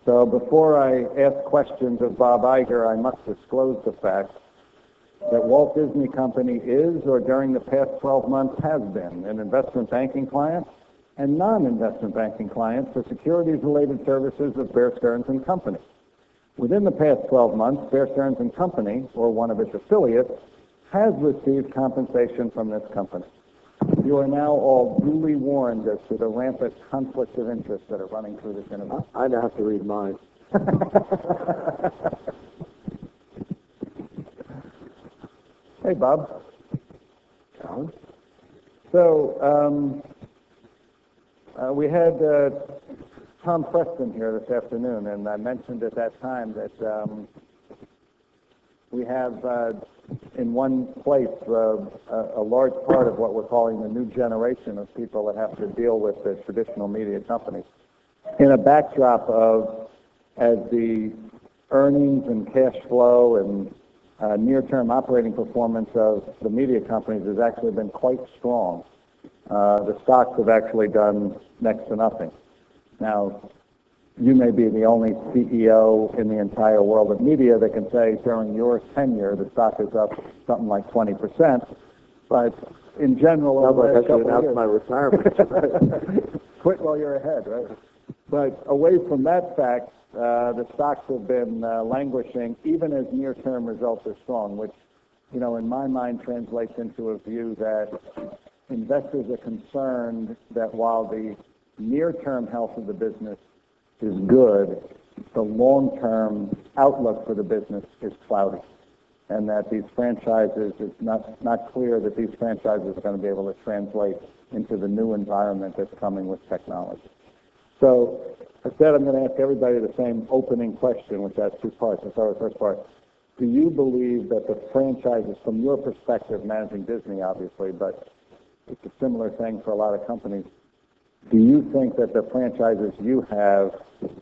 So before I ask questions of Bob Iger, I must disclose the fact that Walt Disney Company is, or during the past 12 months has been, an investment banking client and non-investment banking client for securities-related services of Bear Stearns & Company. Within the past 12 months, Bear Stearns & Company, or one of its affiliates, has received compensation from this company. You are now all duly warned as to the rampant conflicts of interest that are running through this interview. I now have to read mine. Hey, Bob. Alan? So, we had Tom Preston here this afternoon, and I mentioned at that time that we have in one place a large part of what we're calling the new generation of people that have to deal with the traditional media companies. In a backdrop of, as the earnings and cash flow and near-term operating performance of the media companies has actually been quite strong. The stocks have actually done next to nothing. Now, you may be the only CEO in the entire world of media that can say during your tenure the stock is up something like 20%, but in general, over the last couple of years, my retirement. Quit while you're ahead, right? But away from that fact, the stocks have been languishing, even as near-term results are strong, which, in my mind translates into a view that investors are concerned that while the near-term health of the business is good, the long-term outlook for the business is cloudy, and that these franchises, it's not clear that these franchises are going to be able to translate into the new environment that's coming with technology. So instead, I'm going to ask everybody the same opening question, which has two parts. I'll start with the first part. Do you believe that the franchises, from your perspective, managing Disney, obviously, but it's a similar thing for a lot of companies, do you think that the franchises you have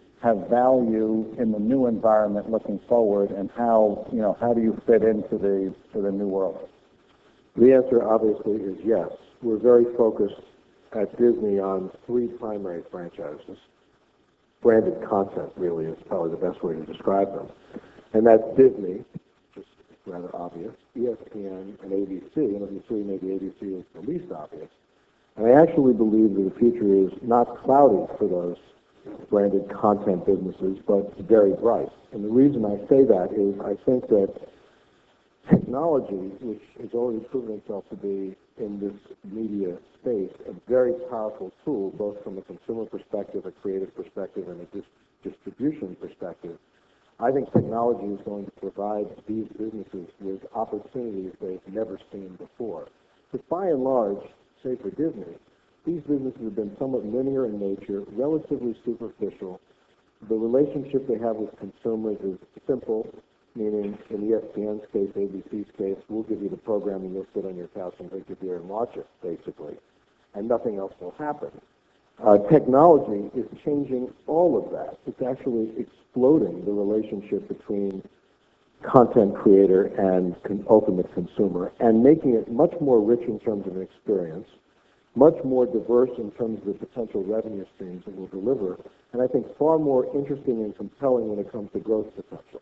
value in the new environment looking forward, and how do you fit into the new world? The answer, obviously, is yes. We're very focused at Disney on three primary franchises. Branded content, really, is probably the best way to describe them. And that's Disney, which is rather obvious, ESPN, and ABC. And of the three, maybe ABC is the least obvious. And I actually believe that the future is not cloudy for those branded content businesses, but very bright. And the reason I say that is I think that technology, which has already proven itself to be in this media space a very powerful tool, both from a consumer perspective, a creative perspective, and a distribution perspective, I think technology is going to provide these businesses with opportunities they've never seen before. But by and large, say for Disney, these businesses have been somewhat linear in nature, relatively superficial. The relationship they have with consumers is simple, meaning in ESPN's case, ABC's case, we'll give you the programming, you'll sit on your couch and drink your beer and watch it, basically, and nothing else will happen. Technology is changing all of that. It's actually exploding the relationship between content creator and ultimate consumer, and making it much more rich in terms of an experience, much more diverse in terms of the potential revenue streams it will deliver, and I think far more interesting and compelling when it comes to growth potential.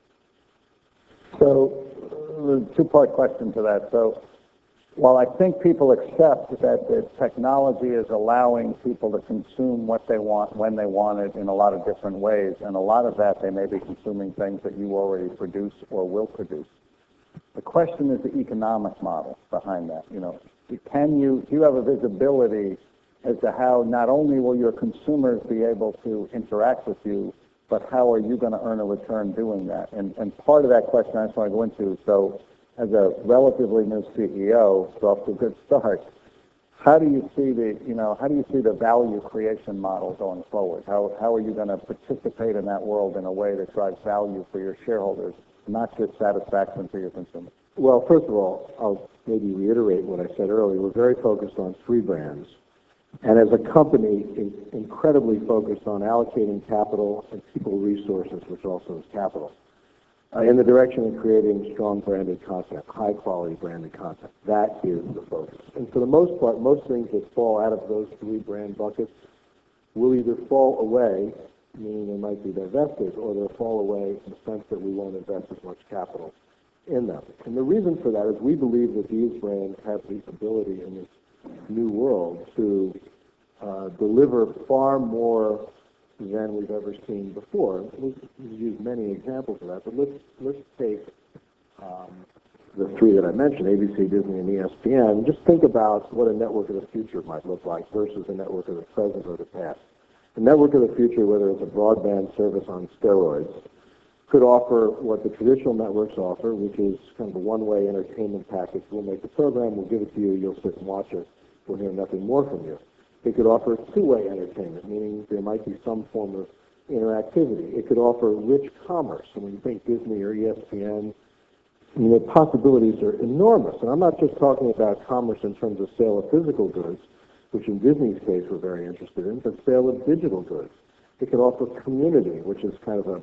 So, a two-part question to that. So, while I think people accept that the technology is allowing people to consume what they want, when they want it, in a lot of different ways, and a lot of that they may be consuming things that you already produce or will produce. The question is the economic model behind that. Do you have a visibility as to how not only will your consumers be able to interact with you, but how are you going to earn a return doing that? And part of that question I just want to go into. So, as a relatively new CEO, so off to a good start, how do you see the value creation model going forward? How are you going to participate in that world in a way that drives value for your shareholders, not just satisfaction for your consumers? Well, first of all, I'll maybe reiterate what I said earlier. We're very focused on three brands. And as a company, incredibly focused on allocating capital and people resources, which also is capital, in the direction of creating strong branded content, high-quality branded content. That is the focus. And for the most part, most things that fall out of those three brand buckets will either fall away meaning they might be divested, or they'll fall away in the sense that we won't invest as much capital in them. And the reason for that is we believe that these brands have the ability in this new world to deliver far more than we've ever seen before. We've used many examples of that, but let's take the three that I mentioned, ABC, Disney, and ESPN. Just think about what a network of the future might look like versus a network of the present or the past. The network of the future, whether it's a broadband service on steroids, could offer what the traditional networks offer, which is kind of a one-way entertainment package. We'll make the program, we'll give it to you, you'll sit and watch it, we'll hear nothing more from you. It could offer two-way entertainment, meaning there might be some form of interactivity. It could offer rich commerce. And when you think Disney or ESPN, I mean, the possibilities are enormous. And I'm not just talking about commerce in terms of sale of physical goods, which in Disney's case we're very interested in, but sale of digital goods. It could offer community, which is kind of a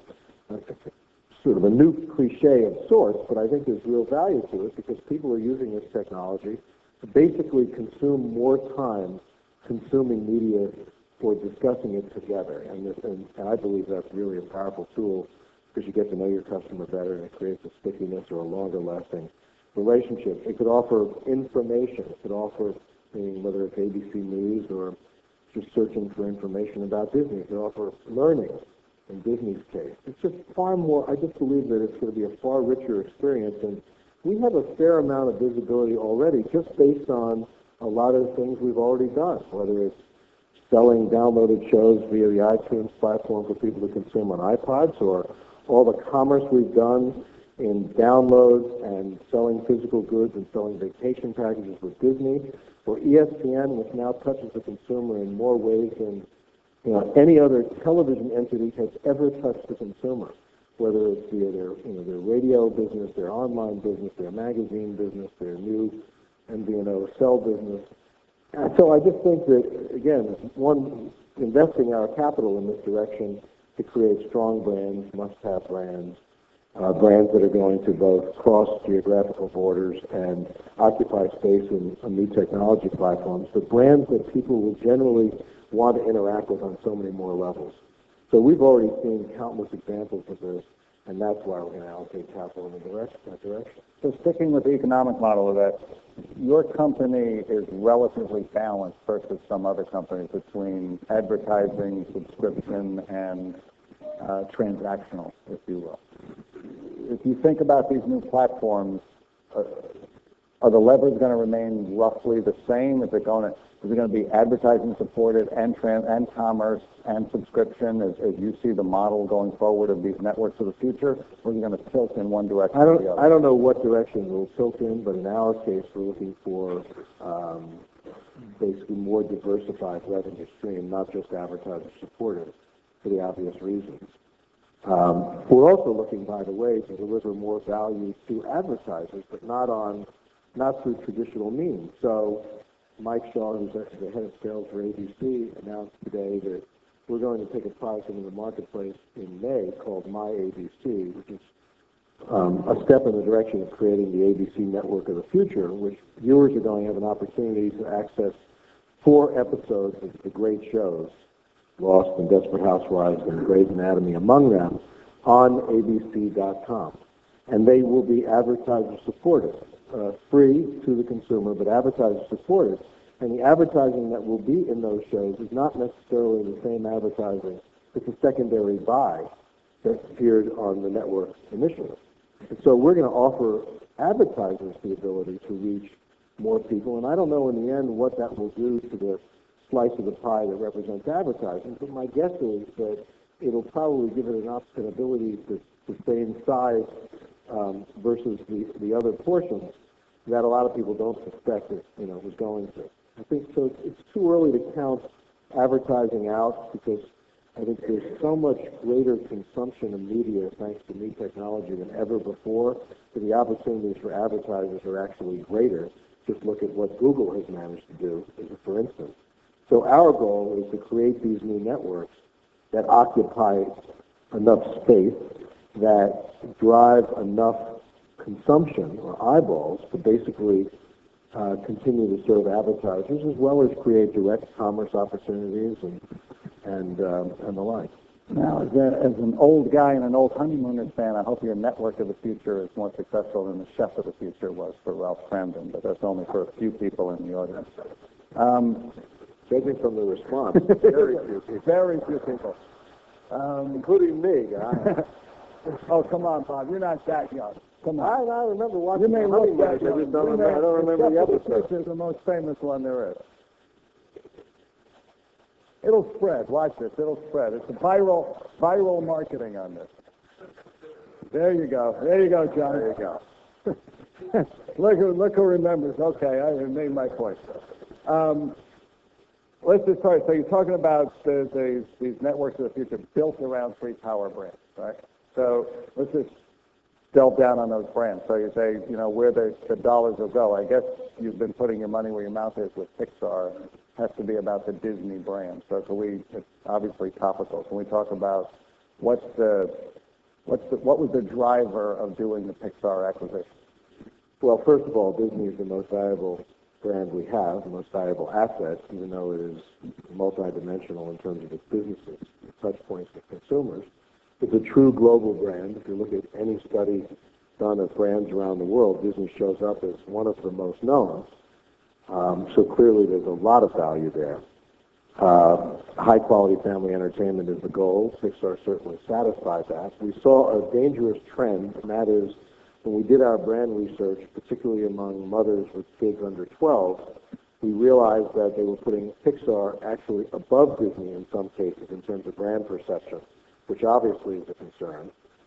sort of a new cliche of sorts, but I think there's real value to it because people are using this technology to basically consume more time consuming media for discussing it together. And I believe that's really a powerful tool because you get to know your customer better and it creates a stickiness or a longer lasting relationship. It could offer information. It could offer, whether it's ABC News or just searching for information about Disney. It could offer learning in Disney's case. It's just far more, I just believe that it's going to be a far richer experience. And we have a fair amount of visibility already just based on a lot of things we've already done, whether it's selling downloaded shows via the iTunes platform for people to consume on iPods, or all the commerce we've done in downloads and selling physical goods and selling vacation packages with Disney, or ESPN, which now touches the consumer in more ways than any other television entity has ever touched the consumer, whether it's via their radio business, their online business, their magazine business, their new MVNO cell business. And so I just think that, again, one, investing our capital in this direction to create strong brands, must-have brands, brands that are going to both cross geographical borders and occupy space in new technology platforms, but brands that people will generally want to interact with on so many more levels. So we've already seen countless examples of this, and that's why we're going to allocate capital in that direction. So sticking with the economic model of that, your company is relatively balanced versus some other companies between advertising, subscription, and transactional, if you will. If you think about these new platforms, are the levers going to remain roughly the same? Is it going to be advertising supported and commerce and subscription as you see the model going forward of these networks of the future, or are you going to tilt in one direction or the other? I don't know what direction we'll tilt in, but in our case, we're looking for basically more diversified revenue stream, not just advertiser supported, for the obvious reasons. We're also looking, by the way, to deliver more value to advertisers, but not through traditional means. So Mike Shaw, who's the head of sales for ABC, announced today that we're going to take a product into the marketplace in May called My ABC, which is a step in the direction of creating the ABC network of the future, which viewers are going to have an opportunity to access 4 episodes of the great shows, Lost and Desperate Housewives and Grey's Anatomy among them, on abc.com. And they will be advertiser supported, free to the consumer, but advertiser supported. And the advertising that will be in those shows is not necessarily the same advertising. It's a secondary buy that appeared on the network initially. And so we're going to offer advertisers the ability to reach more people. And I don't know in the end what that will do to the slice of the pie that represents advertising, but my guess is that it'll probably give it an ability to sustain size versus the other portions that a lot of people don't suspect it was going to. I think so. It's too early to count advertising out because I think there's so much greater consumption of media thanks to new technology than ever before, that the opportunities for advertisers are actually greater. Just look at what Google has managed to do, for instance. So our goal is to create these new networks that occupy enough space, that drive enough consumption or eyeballs to basically continue to serve advertisers, as well as create direct commerce opportunities and the like. Now, as an old guy and an old Honeymooners fan, I hope your Network of the Future is more successful than the Chef of the Future was for Ralph Cramden, but that's only for a few people in the audience. Judging from the response, very few people. Very few people. Including me, guy. Oh, come on, Bob. You're not that young. Come on. I remember You watching may the look Honeymooners. that young. I don't remember the Chef of the episode. Future is the most famous one there is. It'll spread. Watch this. It'll spread. It's a viral marketing on this. There you go. There you go, John. There you go. Look who remembers. Okay, I made my point. Let's just start. So you're talking about these networks of the future built around three power brands, right? So let's just delve down on those brands. So you say, where the dollars will go. I guess you've been putting your money where your mouth is with Pixar. Has to be about the Disney brand. So it's obviously topical. Can we talk about what was the driver of doing the Pixar acquisition? Well, first of all, Disney is the most valuable brand we have, the most valuable asset, even though it is multidimensional in terms of its businesses, touch points with consumers. It's a true global brand. If you look at any study done of brands around the world, Disney shows up as one of the most known. So clearly there's a lot of value there. High-quality family entertainment is the goal. Pixar certainly satisfies that. We saw a dangerous trend, and that is when we did our brand research, particularly among mothers with kids under 12, we realized that they were putting Pixar actually above Disney in some cases in terms of brand perception, which obviously is a concern.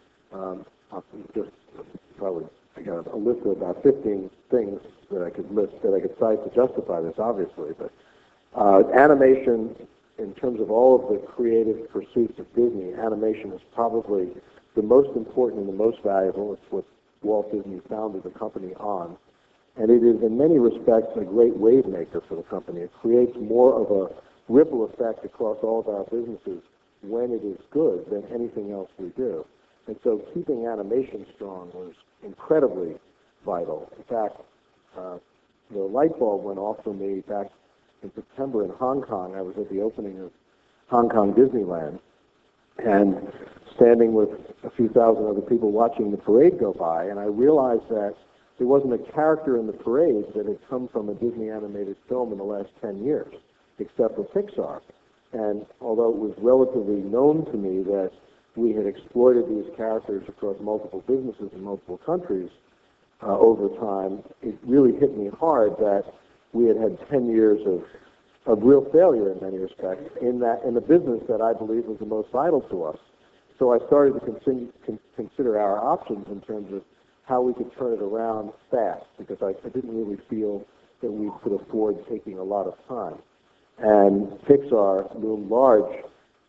I got a list of about 15 things that I could cite to justify this, obviously. But animation, in terms of all of the creative pursuits of Disney, animation is probably the most important and the most valuable. It's what Walt Disney founded the company on. And it is, in many respects, a great wave maker for the company. It creates more of a ripple effect across all of our businesses when it is good than anything else we do. And so keeping animation strong was incredibly vital. In fact, the light bulb went off for me back in September in Hong Kong. I was at the opening of Hong Kong Disneyland and standing with a few thousand other people watching the parade go by, and I realized that there wasn't a character in the parade that had come from a Disney animated film in the last 10 years, except for Pixar. And although it was relatively known to me that we had exploited these characters across multiple businesses in multiple countries over time, it really hit me hard that we had had 10 years of real failure in many respects in the business that I believe was the most vital to us. So I started to consider our options in terms of how we could turn it around fast, because I didn't really feel that we could afford taking a lot of time. And Pixar loomed large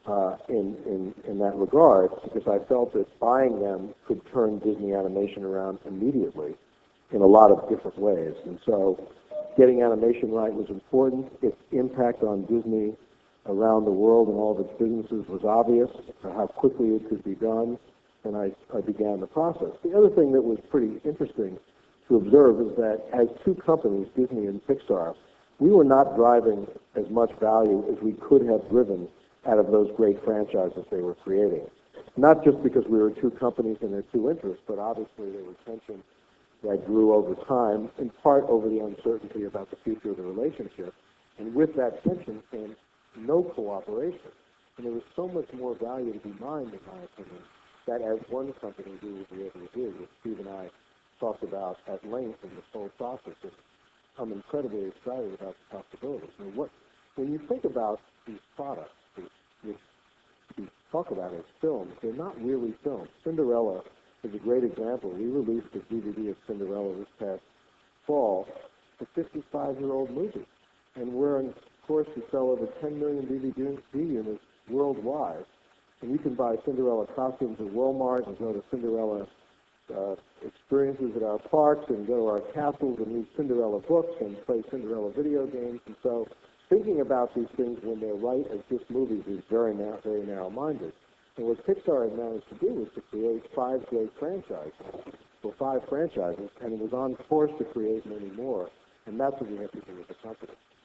in that regard, because I felt that buying them could turn Disney animation around immediately in a lot of different ways. And so getting animation right was important. Its impact on Disney around the world and all of its businesses was obvious, how quickly it could be done, and I began the process. The other thing that was pretty interesting to observe is that as two companies, Disney and Pixar, we were not driving as much value as we could have driven out of those great franchises they were creating. Not just because we were two companies and their two interests, but obviously there was tension that grew over time, in part over the uncertainty about the future of the relationship. And with that tension came no cooperation. And there was so much more value to be mined, in my opinion, that as one company we would be able to do, which Steve and I talked about at length in this whole process. I'm incredibly excited about the possibilities. Now, when you think about these products, which we talk about as films, they're not really films. Cinderella is a great example. We released a DVD of Cinderella this past fall, a 55-year-old movie. And we're on course to sell over 10 million DVD units worldwide. And you can buy Cinderella costumes at Walmart and go to Cinderella experiences at our parks and go to our castles and read Cinderella books and play Cinderella video games. And so thinking about these things when they're right as just movies is very narrow-minded. And what Pixar had managed to do was to create 5 great franchises, or 5 franchises, and it was on course to create many more. And that's what we have to do with the company.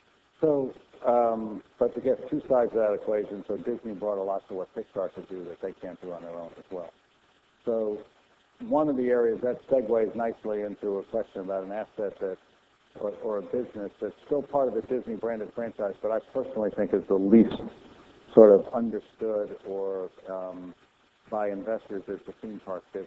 But to get two sides of that equation, so Disney brought a lot to what Pixar could do that they can't do on their own as well. So one of the areas that segues nicely into a question about an asset that, or a business that's still part of the Disney branded franchise, but I personally think is the least sort of understood or by investors is the theme park business,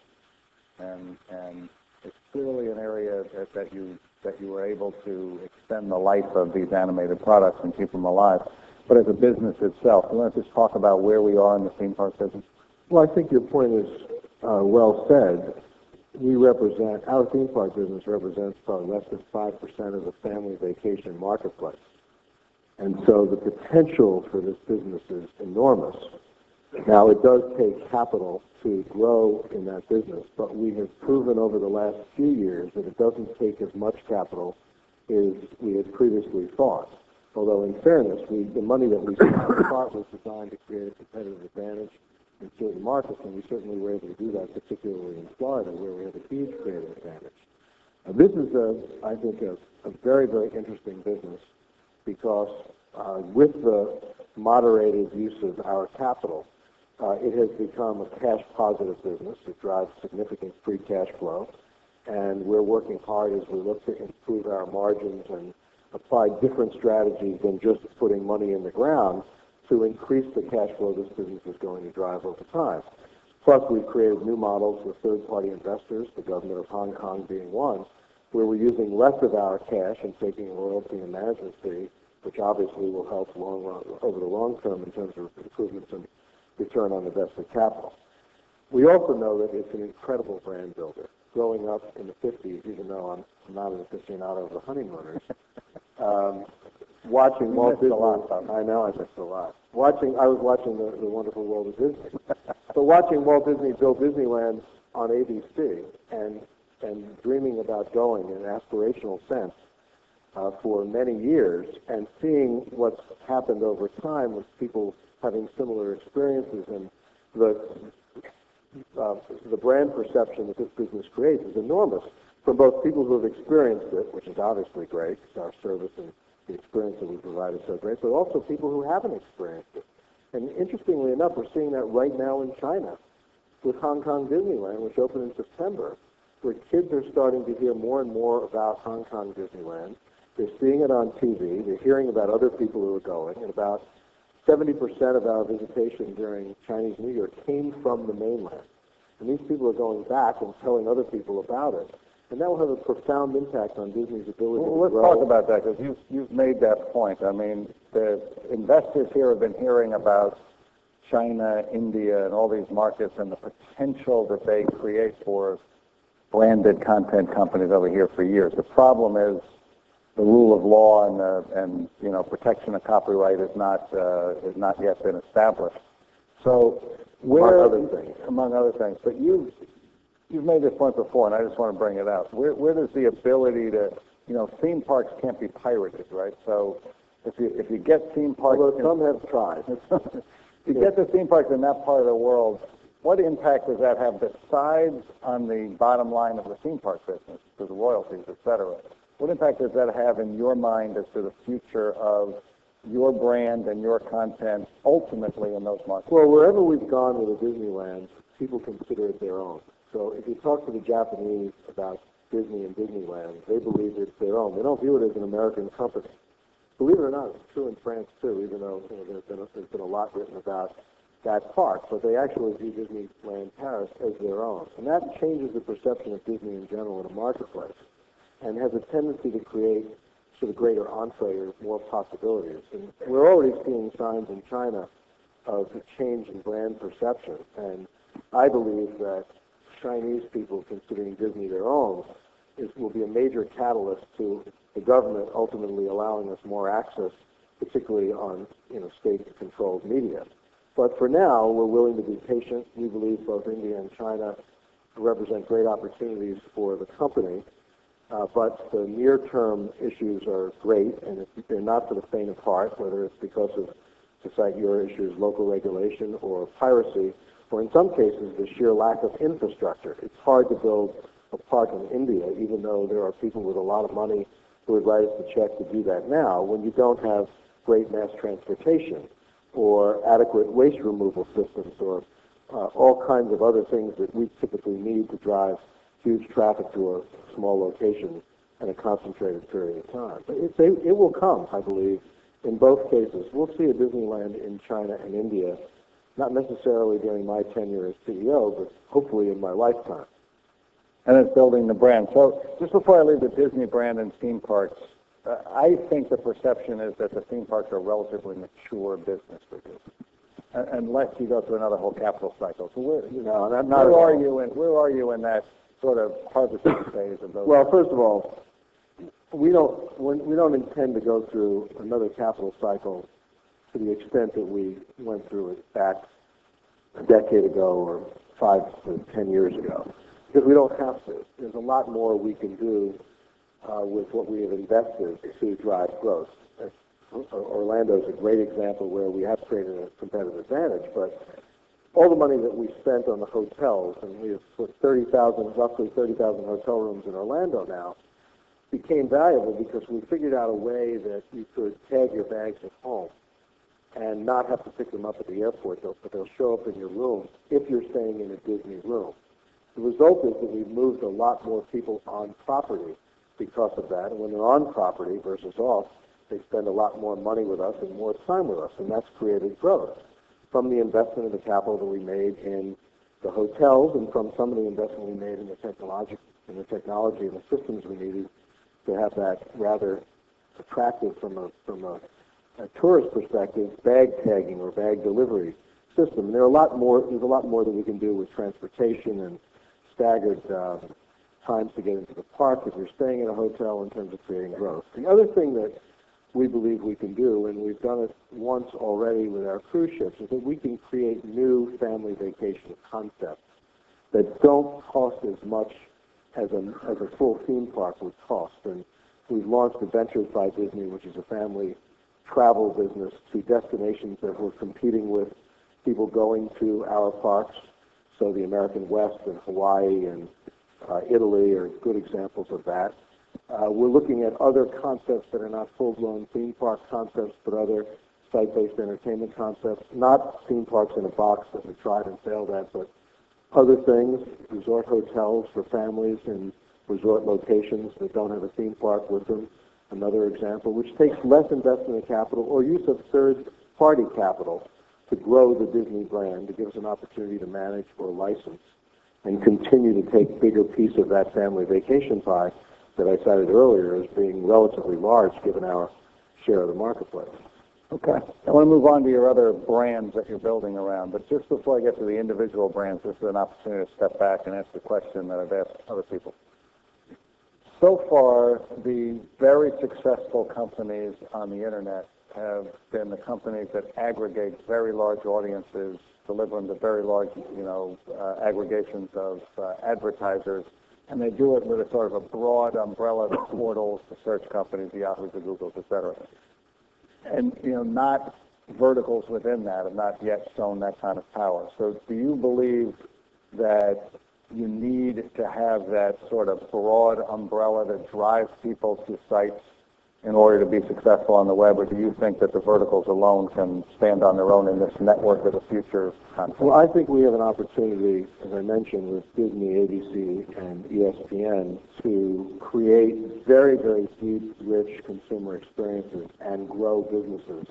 and it's clearly an area that you were able to extend the life of these animated products and keep them alive. But as a business itself, you want to just talk about where we are in the theme park business? Well, I think your point is well said. Our theme park business represents probably less than 5% of the family vacation marketplace. And so the potential for this business is enormous. Now, it does take capital to grow in that business, but we have proven over the last few years that it doesn't take as much capital as we had previously thought. Although, in fairness, the money that we spent was designed to create a competitive advantage in certain markets, and we certainly were able to do that, particularly in Florida, where we have a huge creative advantage. This is, I think, a very, very interesting business because with the moderated use of our capital, it has become a cash-positive business. It drives significant free cash flow, and we're working hard as we look to improve our margins and apply different strategies than just putting money in the ground to increase the cash flow this business is going to drive over time. Plus, we've created new models with third-party investors, the government of Hong Kong being one, where we're using less of our cash and taking a royalty and management fee, which obviously will help over the long term in terms of improvements in return on invested capital. We also know that it's an incredible brand builder. Growing up in the 50s, even though I'm not an aficionado of the honeymooners, watching Walt Disney, I know I missed a lot. I was watching the Wonderful World of Disney. So watching Walt Disney build Disneyland on ABC and dreaming about going in an aspirational sense for many years, and seeing what's happened over time with people having similar experiences, and the brand perception that this business creates is enormous from both people who have experienced it, which is obviously great, our service and the experience that we provide is so great, but also people who haven't experienced it. And interestingly enough, we're seeing that right now in China with Hong Kong Disneyland, which opened in September, where kids are starting to hear more and more about Hong Kong Disneyland. They're seeing it on TV. They're hearing about other people who are going, and about 70% of our visitation during Chinese New Year came from the mainland. And these people are going back and telling other people about it. And that will have a profound impact on Disney's ability to grow. Let's talk about that, because you've made that point. I mean, the investors here have been hearing about China, India, and all these markets and the potential that they create for branded content companies over here for years. The problem is the rule of law and protection of copyright has not yet been established. So among other things. But you've made this point before, and I just want to bring it out. Where does the ability to, theme parks can't be pirated, right? So if you get theme parks, although some have tried. You get the theme parks in that part of the world, what impact does that have besides on the bottom line of the theme park business, to the royalties, et cetera? What impact does that have in your mind as to the future of your brand and your content ultimately in those markets? Well, wherever we've gone with a Disneyland, people consider it their own. So if you talk to the Japanese about Disney and Disneyland, they believe it's their own. They don't view it as an American company. Believe it or not, it's true in France too, even though there's been a lot written about that park. But they actually view Disneyland Paris as their own. And that changes the perception of Disney in general in a marketplace, and has a tendency to create sort of greater entree or more possibilities. And we're already seeing signs in China of a change in brand perception. And I believe that Chinese people considering Disney their own will be a major catalyst to the government ultimately allowing us more access, particularly on state-controlled media. But for now, we're willing to be patient. We believe both India and China represent great opportunities for the company. But the near-term issues are great, and they're not for the faint of heart, whether it's because of, to cite your issues, local regulation or piracy, or in some cases, the sheer lack of infrastructure. It's hard to build a park in India, even though there are people with a lot of money who would write us a check to do that now when you don't have great mass transportation or adequate waste removal systems or all kinds of other things that we typically need to drive huge traffic to a small location in a concentrated period of time. But it will come, I believe, in both cases. We'll see a Disneyland in China and India, not necessarily during my tenure as CEO, but hopefully in my lifetime. And it's building the brand. So just before I leave the Disney brand and theme parks, I think the perception is that the theme parks are a relatively mature business for you, unless you go through another whole capital cycle. So where are you in that sort of harvesting phase of those? Well, first of all, we don't intend to go through another capital cycle to the extent that we went through it back a decade ago or 5 to 10 years ago, because we don't have to. There's a lot more we can do with what we have invested to drive growth. Orlando is a great example where we have created a competitive advantage, but all the money that we spent on the hotels, and we have put roughly 30,000 hotel rooms in Orlando now, became valuable because we figured out a way that you could tag your bags at home and not have to pick them up at the airport, but they'll show up in your room if you're staying in a Disney room. The result is that we've moved a lot more people on property because of that, and when they're on property versus off, they spend a lot more money with us and more time with us, and that's created growth from the investment of the capital that we made in the hotels and from some of the investment we made in the technology and the systems we needed to have that rather attractive from a tourist perspective bag tagging or bag delivery system. And there's a lot more that we can do with transportation and staggered times to get into the park if you're staying in a hotel in terms of creating growth. The other thing that we believe we can do, and we've done it once already with our cruise ships, is that we can create new family vacation concepts that don't cost as much as a full theme park would cost. And we've launched Adventures by Disney, which is a family travel business to destinations that we're competing with people going to our parks. So the American West and Hawaii and Italy are good examples of that. We're looking at other concepts that are not full-blown theme park concepts, but other site-based entertainment concepts, not theme parks in a box that we tried and failed at, but other things, resort hotels for families in resort locations that don't have a theme park with them, another example, which takes less investment of capital or use of third-party capital to grow the Disney brand, to give us an opportunity to manage or license and continue to take bigger piece of that family vacation pie that I cited earlier as being relatively large given our share of the marketplace. Okay. I want to move on to your other brands that you're building around, but just before I get to the individual brands, this is an opportunity to step back and ask the question that I've asked other people. So far, the very successful companies on the Internet have been the companies that aggregate very large audiences, deliver them to very large, aggregations of advertisers, and they do it with a sort of a broad umbrella of portals, the search companies, the Yahoos, the Googles, et cetera. And, not verticals within that have not yet shown that kind of power. So do you believe that you need to have that sort of broad umbrella that drives people to sites in order to be successful on the web, or do you think that the verticals alone can stand on their own in this network of the future content? Well, I think we have an opportunity, as I mentioned, with Disney, ABC, and ESPN to create very, very deep, rich consumer experiences and grow businesses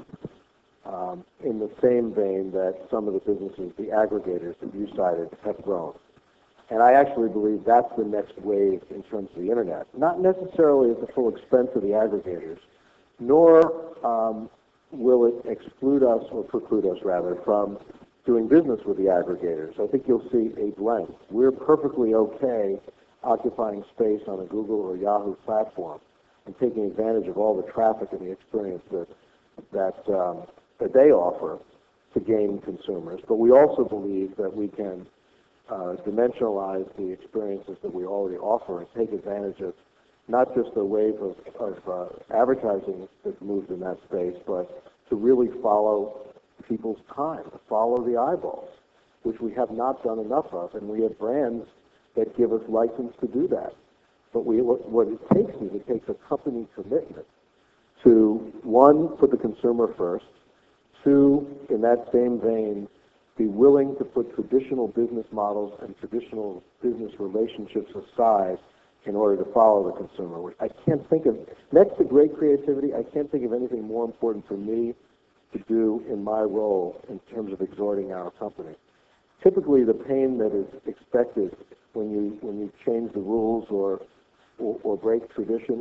in the same vein that some of the businesses, the aggregators that you cited, have grown. And I actually believe that's the next wave in terms of the Internet. Not necessarily at the full expense of the aggregators, nor will it exclude us, or preclude us, rather, from doing business with the aggregators. I think you'll see a blend. We're perfectly okay occupying space on a Google or Yahoo platform and taking advantage of all the traffic and the experience that they offer to gain consumers. But we also believe that we can dimensionalize the experiences that we already offer and take advantage of not just the wave of advertising that moves in that space, but to really follow people's time, to follow the eyeballs, which we have not done enough of, and we have brands that give us license to do that. But what it takes is it takes a company commitment to, one, put the consumer first, two, in that same vein, be willing to put traditional business models and traditional business relationships aside in order to follow the consumer. I can't think of, next to great creativity, I can't think of anything more important for me to do in my role in terms of exhorting our company. Typically, the pain that is expected when you change the rules or break tradition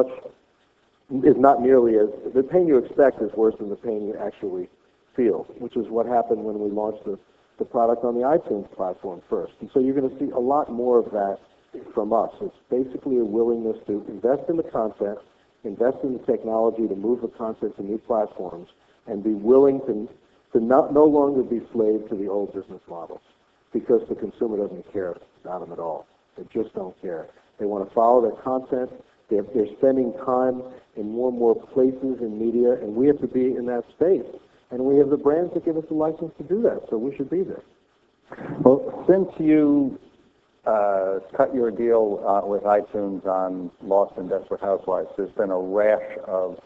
is not nearly as, the pain you expect is worse than the pain you actually feel, which is what happened when we launched the product on the iTunes platform first. And so you're going to see a lot more of that from us. It's basically a willingness to invest in the content, invest in the technology to move the content to new platforms, and be willing to no longer be slave to the old business models, because the consumer doesn't care about them at all. They just don't care. They want to follow their content. They're spending time in more and more places in media, and we have to be in that space. And we have the brands that give us the license to do that, so we should be there. Well, since you cut your deal with iTunes on Lost and Desperate Housewives, there's been a rash of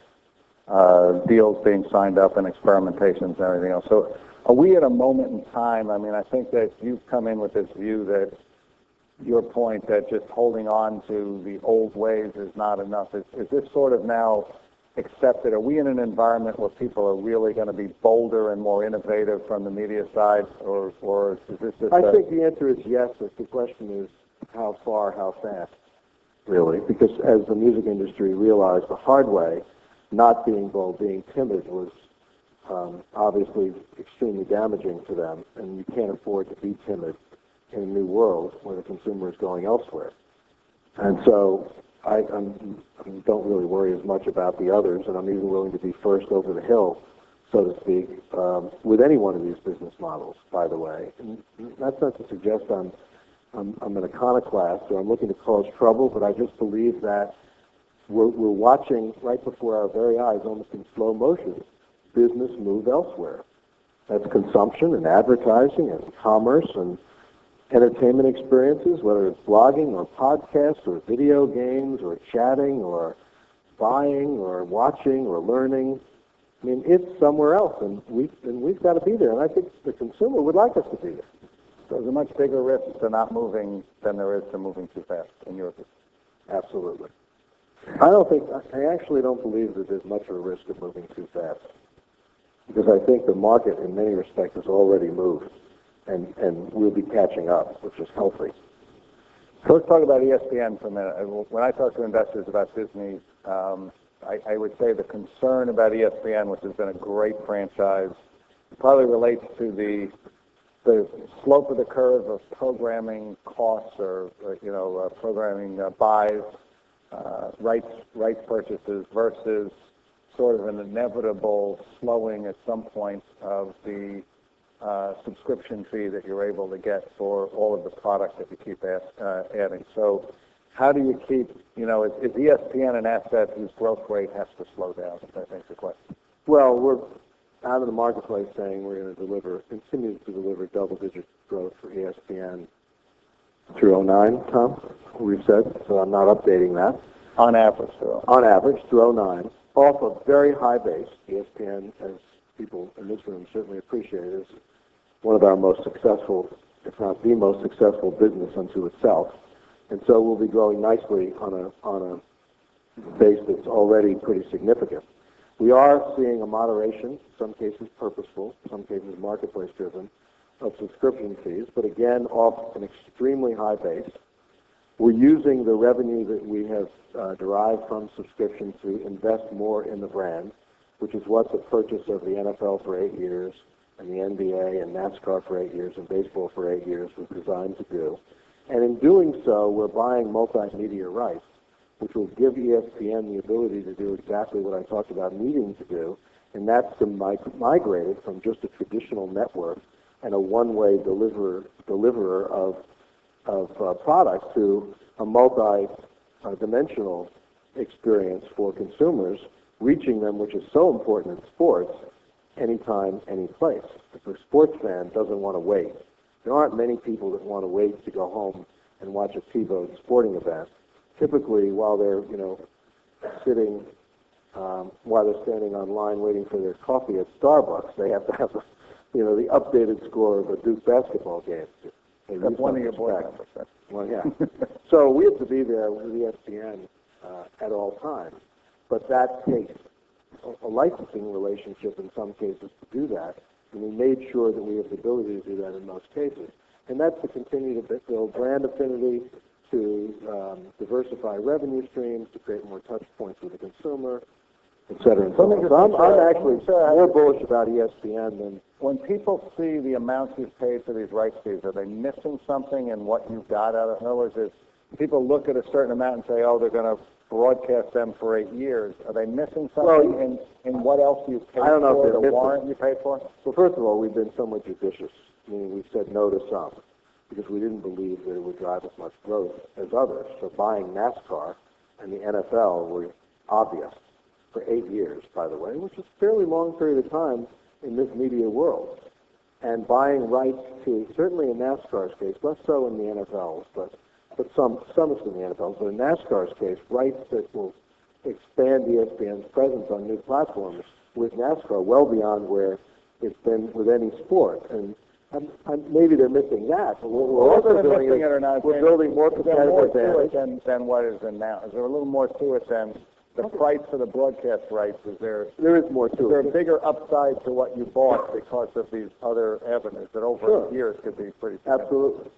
deals being signed up and experimentations and everything else. So are we at a moment in time, I mean, I think that you've come in with this view that your point that just holding on to the old ways is not enough. Is this sort of now accepted? Are we in an environment where people are really going to be bolder and more innovative from the media side, or is this just I think the answer is yes, but the question is how far, how fast, really, because as the music industry realized the hard way, not being bold, being timid was obviously extremely damaging to them, and you can't afford to be timid in a new world where the consumer is going elsewhere. And so I don't really worry as much about the others, and I'm even willing to be first over the hill, so to speak, with any one of these business models, by the way. And that's not to suggest I'm an iconoclast or I'm looking to cause trouble, but I just believe that we're watching right before our very eyes, almost in slow motion, business move elsewhere. That's consumption and advertising and commerce and entertainment experiences, whether it's blogging or podcasts or video games or chatting or buying or watching or learning. I mean, it's somewhere else, and we've got to be there. And I think the consumer would like us to be there. So there's a much bigger risk to not moving than there is to moving too fast, in your opinion? Absolutely. I actually don't believe that there's much of a risk of moving too fast, because I think the market, in many respects, has already moved, and we'll be catching up, which is healthy. So let's talk about ESPN for a minute. When I talk to investors about Disney, I would say the concern about ESPN, which has been a great franchise, probably relates to the slope of the curve of programming costs or programming buys, rights purchases versus sort of an inevitable slowing at some point of the subscription fee that you're able to get for all of the product that you keep adding. So how do you keep, is ESPN an asset whose growth rate has to slow down, I think is the question. Well, we're out of the marketplace saying we're going to continue to deliver double-digit growth for ESPN through 2009, Tom, we've said, so I'm not updating that. On average, though. On average, through 2009, off a very high base. ESPN, as people in this room certainly appreciate, is one of our most successful, if not the most successful business unto itself. And so we'll be growing nicely on a base that's already pretty significant. We are seeing a moderation, some cases purposeful, some cases marketplace-driven, of subscription fees, but again, off an extremely high base. We're using the revenue that we have derived from subscription to invest more in the brand, which is what the purchase of the NFL for 8 years and the NBA and NASCAR for 8 years and baseball for 8 years was designed to do. And in doing so, we're buying multimedia rights, which will give ESPN the ability to do exactly what I talked about needing to do, and that's to migrate it from just a traditional network and a one-way deliverer of products to a multi-dimensional experience for consumers, reaching them, which is so important in sports, anytime, any place. If a sports fan doesn't want to wait, there aren't many people that want to wait to go home and watch a TiVo sporting event typically while they're, sitting, while they're standing on line waiting for their coffee at Starbucks, they have to have, the updated score of a Duke basketball game. That's one of your board members. Well, yeah. So we have to be there with ESPN at all times. But that takes a licensing relationship in some cases to do that. And we made sure that we have the ability to do that in most cases. And that's to continue to build brand affinity, to diversify revenue streams, to create more touch points with the consumer, et cetera. And so I'm actually more bullish about ESPN than... When people see the amounts you've paid for these rights fees, are they missing something in what you've got out of it? In other words, is people look at a certain amount and say, oh, they're going to broadcast them for 8 years. Are they missing something in what else you paid for, the warrant you paid for? Well, first of all, we've been somewhat judicious, meaning we've said no to some, because we didn't believe that it would drive as much growth as others. So buying NASCAR and the NFL were obvious for 8 years, by the way, which is a fairly long period of time in this media world. And buying rights to, certainly in NASCAR's case, less so in the NFL's, but some is in the NFL's, but in NASCAR's case, rights that will expand ESPN's presence on new platforms with NASCAR well beyond where it's been with any sport. And maybe they're missing that, but what we're also doing is we're building more competitive advantage. Than what is in now. Is there a little more to it than the price for the broadcast rights? There is more to it. Is there a bigger upside to what you bought because of these other avenues that over years could be pretty significant? Absolutely.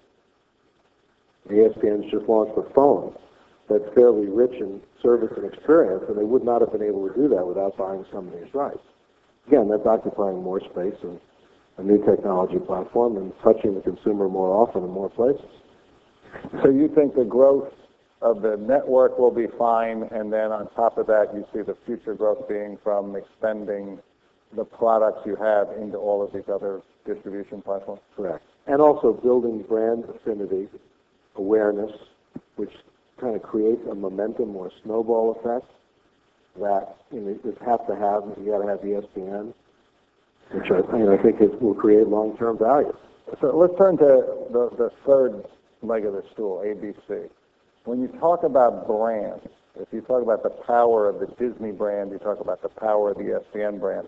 ESPN's just launched a phone that's fairly rich in service and experience, and they would not have been able to do that without buying some of these rights. Again, that's occupying more space and a new technology platform and touching the consumer more often in more places. So you think the growth of the network will be fine, and then on top of that, you see the future growth being from extending the products you have into all of these other distribution platforms? Correct. And also building brand affinity, awareness, which kind of creates a momentum or a snowball effect that you have to have. You got to have ESPN, which I think will create long-term value. So let's turn to the third leg of the stool, ABC. When you talk about brands, if you talk about the power of the Disney brand, you talk about the power of the ESPN brand.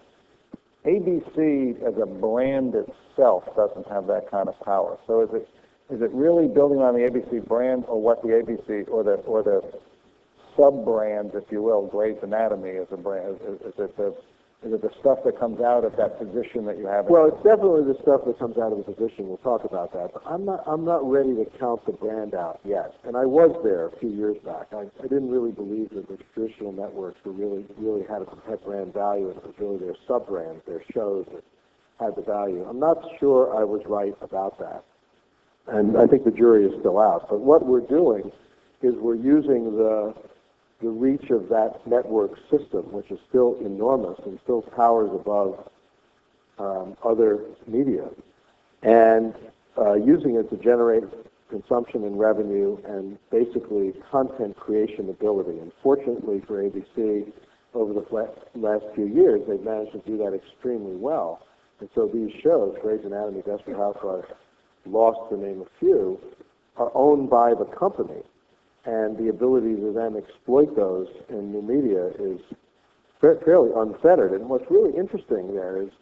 ABC as a brand itself doesn't have that kind of power. So is it really building on the ABC brand, or what the ABC or the sub-brands, if you will, Grey's Anatomy as a brand? Is it the stuff that comes out of that position that you have? Well, it's definitely the stuff that comes out of the position. We'll talk about that. But I'm not ready to count the brand out yet. And I was there a few years back. I didn't really believe that the traditional networks were really had a brand value. It was really their sub-brands, their shows that had the value. I'm not sure I was right about that. And I think the jury is still out. But what we're doing is we're using the reach of that network system, which is still enormous and still towers above other media, and using it to generate consumption and revenue and basically content creation ability. And fortunately for ABC, over the last few years, they've managed to do that extremely well. And so these shows, Grey's Anatomy, Desperate Housewives, Lost to name a few, are owned by the company. And the ability to then exploit those in new media is fairly unfettered. And what's really interesting there is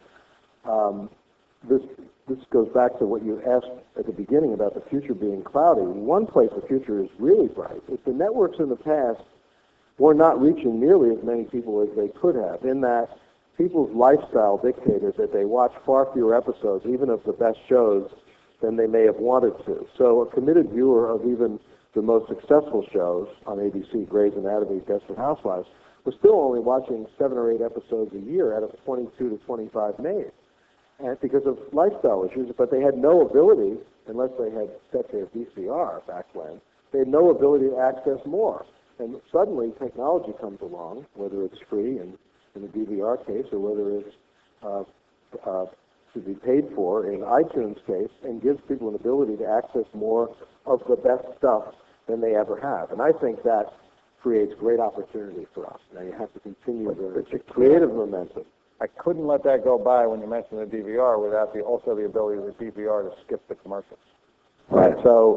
this goes back to what you asked at the beginning about the future being cloudy. One place the future is really bright is the networks in the past were not reaching nearly as many people as they could have, in that people's lifestyle dictated that they watch far fewer episodes, even of the best shows, than they may have wanted to. So a committed viewer of even the most successful shows on ABC, Grey's Anatomy, Desperate Housewives, was still only watching 7 or 8 episodes a year out of 22 to 25 made, and because of lifestyle issues. But they had no ability, unless they had set their VCR back when, they had no ability to access more. And suddenly technology comes along, whether it's free in the DVR case or whether it's to be paid for in iTunes case, and gives people an ability to access more of the best stuff than they ever have. And I think that creates great opportunity for us. Now you have to continue the creative momentum. I couldn't let that go by when you mentioned the DVR without also the ability of the DVR to skip the commercials. Right. So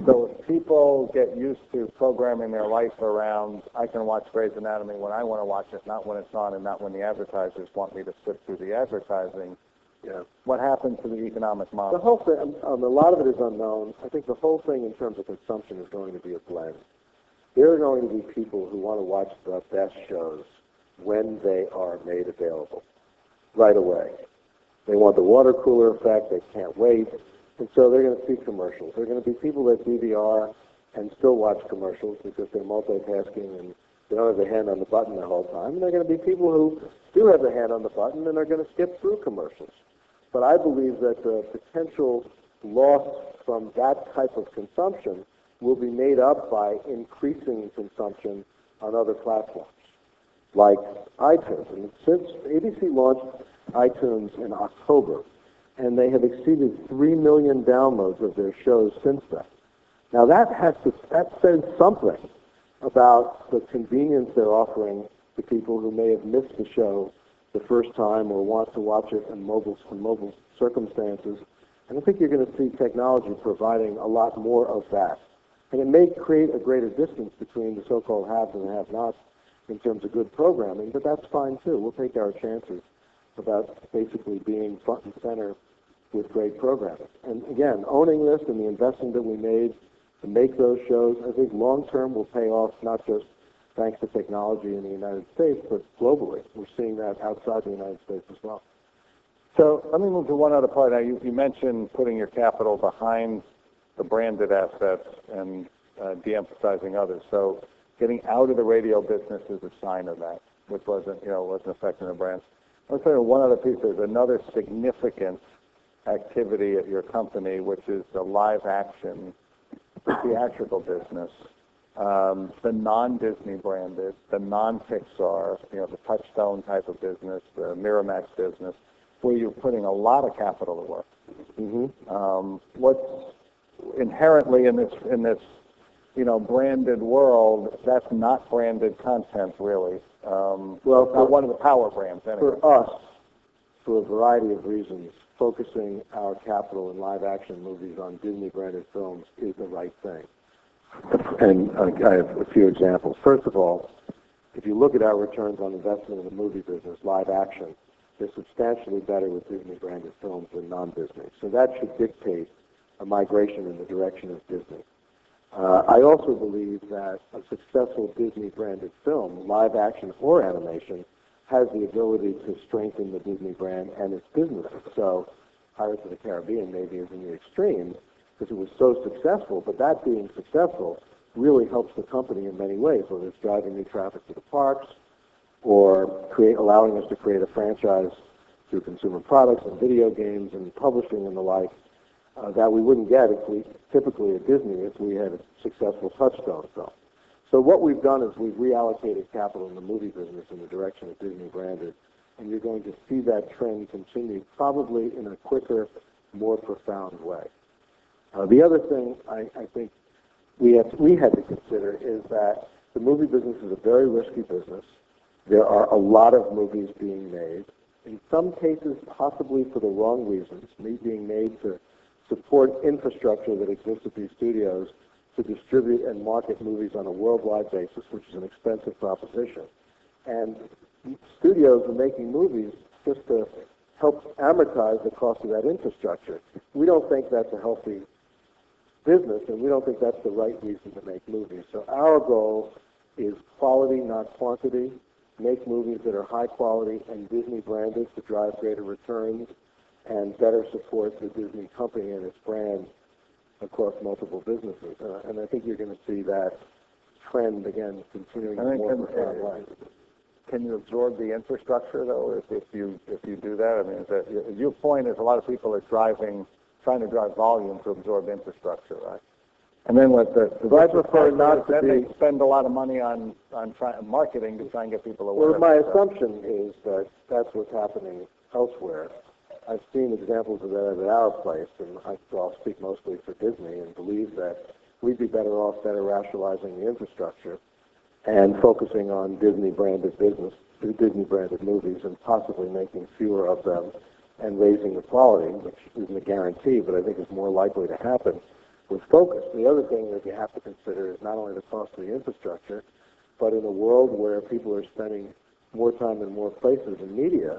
So if people get used to programming their life around, I can watch Grey's Anatomy when I want to watch it, not when it's on and not when the advertisers want me to sit through the advertising, Yeah. what happens to the economic The model? whole thing, a lot of it is unknown. I think the whole thing in terms of consumption is going to be a blend. There are going to be people who want to watch the best shows when they are made available, right away. They want the water cooler effect. They can't wait. And so they're going to see commercials. There are going to be people that DVR and still watch commercials because they're multitasking and they don't have their hand on the button the whole time. And there are going to be people who do have their hand on the button and are going to skip through commercials. But I believe that the potential loss from that type of consumption will be made up by increasing consumption on other platforms, like iTunes. And since ABC launched iTunes in October, and they have exceeded 3 million downloads of their shows since then. Now that says something about the convenience they're offering to people who may have missed the show the first time or want to watch it in mobile circumstances. And I think you're going to see technology providing a lot more of that. And it may create a greater distance between the so-called haves and the have-nots in terms of good programming, but that's fine too. We'll take our chances about basically being front and center with great programming. And again, owning this and the investment that we made to make those shows, I think long-term will pay off, not just thanks to technology in the United States, but globally. We're seeing that outside the United States as well. So let me move to one other part. Now, you mentioned putting your capital behind the branded assets and de-emphasizing others. So getting out of the radio business is a sign of that, which wasn't affecting the brands. I'll tell you one other piece. There's another significant activity at your company, which is the live action theatrical business, the non-Disney branded, the non-Pixar, the Touchstone type of business, the Miramax business, where you're putting a lot of capital to work. Mm-hmm. What's inherently in this branded world, that's not branded content really. Well, not one of the power brands anyway. For us, for a variety of reasons, focusing our capital in live-action movies on Disney-branded films is the right thing. And I have a few examples. First of all, if you look at our returns on investment in the movie business, live action, they're substantially better with Disney-branded films than non-Disney. So that should dictate a migration in the direction of Disney. I also believe that a successful Disney-branded film, live action or animation, has the ability to strengthen the Disney brand and its businesses. So Pirates of the Caribbean maybe is in the extreme because it was so successful, but that being successful really helps the company in many ways, whether it's driving new traffic to the parks or allowing us to create a franchise through consumer products and video games and publishing and the like that we wouldn't get typically at Disney if we had a successful Touchstone film. So what we've done is we've reallocated capital in the movie business in the direction of Disney branded, and you're going to see that trend continue probably in a quicker, more profound way. The other thing I think we had to consider is that the movie business is a very risky business. There are a lot of movies being made, in some cases possibly for the wrong reasons, being made to support infrastructure that exists at these studios to distribute and market movies on a worldwide basis, which is an expensive proposition. And studios are making movies just to help amortize the cost of that infrastructure. We don't think that's a healthy business, and we don't think that's the right reason to make movies. So our goal is quality, not quantity. Make movies that are high quality and Disney branded to drive greater returns and better support the Disney company and its brand across multiple businesses. And I think you're going to see that trend again continuing in a more profound way. Can you absorb the infrastructure though if you do that? I mean, your point is a lot of people are trying to drive volume to absorb infrastructure, right? And then what I prefer not to they spend a lot of money on marketing to try and get people aware. Well, my assumption is that that's what's happening elsewhere. I've seen examples of that at our place, and I'll speak mostly for Disney and believe that we'd be better off rationalizing the infrastructure and focusing on Disney-branded business, Disney-branded movies, and possibly making fewer of them and raising the quality, which isn't a guarantee, but I think is more likely to happen with focus. The other thing that you have to consider is not only the cost of the infrastructure, but in a world where people are spending more time in more places in media,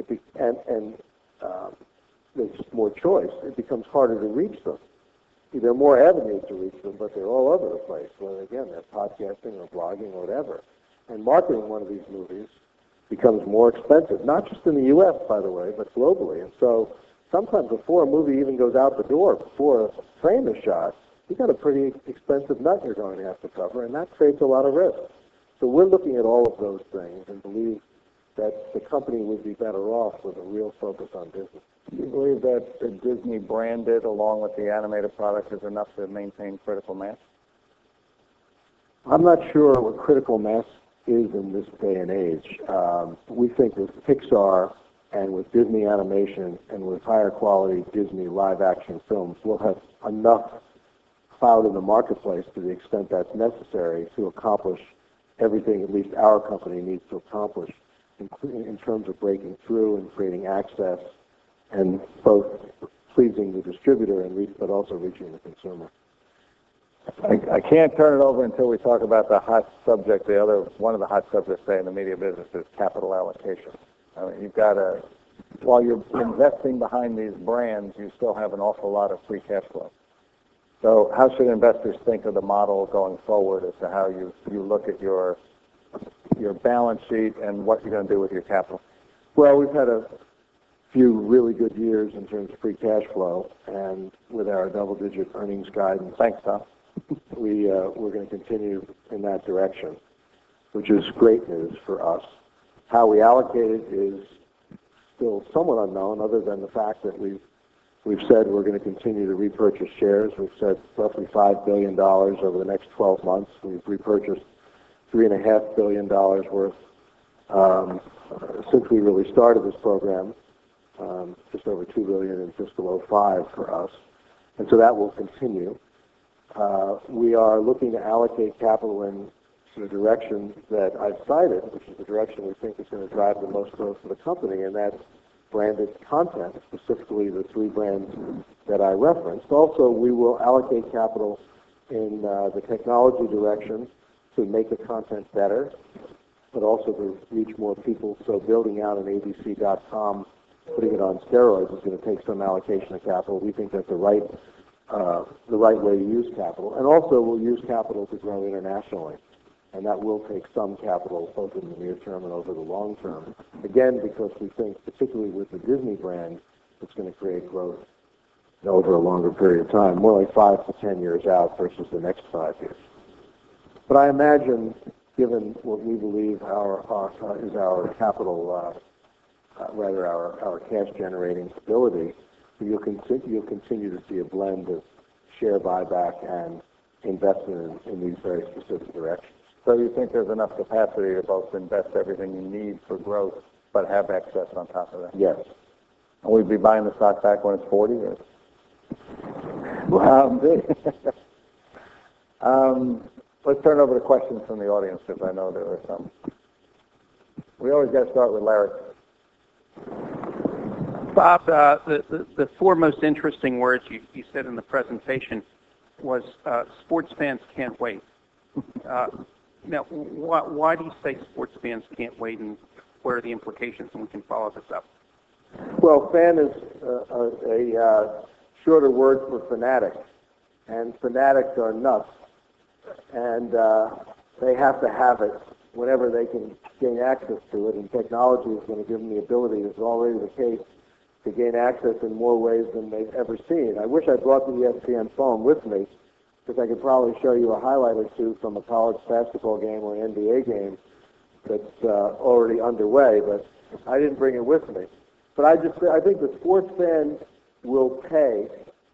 there's just more choice, it becomes harder to reach them. There are more avenues to reach them, but they're all over the place. Whether, again, they're podcasting or blogging or whatever. And marketing one of these movies becomes more expensive, not just in the U.S., by the way, but globally. And so sometimes before a movie even goes out the door, before a frame is shot, you've got a pretty expensive nut you're going to have to cover, and that creates a lot of risk. So we're looking at all of those things and believe that the company would be better off with a real focus on business. Do you believe that the Disney branded, along with the animated product, is enough to maintain critical mass? I'm not sure what critical mass is in this day and age. We think with Pixar and with Disney animation and with higher quality Disney live-action films, we'll have enough clout in the marketplace to the extent that's necessary to accomplish everything at least our company needs to accomplish, including in terms of breaking through and creating access and both pleasing the distributor but also reaching the consumer. I can't turn it over until we talk about the hot subject. One of the hot subjects today in the media business is capital allocation. I mean, you've got to, while you're investing behind these brands, you still have an awful lot of free cash flow. So how should investors think of the model going forward as to how you look at your balance sheet and what you're going to do with your capital? Well, we've had a few really good years in terms of free cash flow, and with our double-digit earnings guidance, Thanks, Tom. we're going to continue in that direction, which is great news for us. How we allocate it is still somewhat unknown, other than the fact that we've said we're going to continue to repurchase shares. We've said roughly $5 billion over the next 12 months. We've repurchased $3.5 billion worth since we really started this program, just over $2 billion in fiscal 05 for us. And so that will continue. We are looking to allocate capital in the direction that I've cited, which is the direction we think is going to drive the most growth for the company, and that's branded content, specifically the three brands that I referenced. Also, we will allocate capital in the technology direction to make the content better, but also to reach more people. So building out an ABC.com, putting it on steroids, is going to take some allocation of capital. We think that's the right way to use capital. And also, we'll use capital to grow internationally. And that will take some capital both in the near term and over the long term. Again, because we think, particularly with the Disney brand, it's going to create growth over a longer period of time, more like 5 to 10 years out versus the next 5 years. But I imagine, given what we believe is our capital, our cash-generating ability, you'll continue to see a blend of share buyback and investment in these very specific directions. So you think there's enough capacity to both invest everything you need for growth, but have excess on top of that? Yes. And we'd be buying the stock back when it's 40? Or? Let's turn over to questions from the audience, because I know there are some. We always got to start with Larry. Bob, the four most interesting words you said in the presentation was sports fans can't wait. Now, why do you say sports fans can't wait, and what are the implications? And we can follow this up. Well, fan is a shorter word for fanatic, and fanatics are nuts, and they have to have it whenever they can gain access to it, and technology is going to give them the ability, it's already the case, to gain access in more ways than they've ever seen. I wish I brought the ESPN phone with me, because I could probably show you a highlight or two from a college basketball game or an NBA game that's already underway, but I didn't bring it with me. But I think the sports fan will pay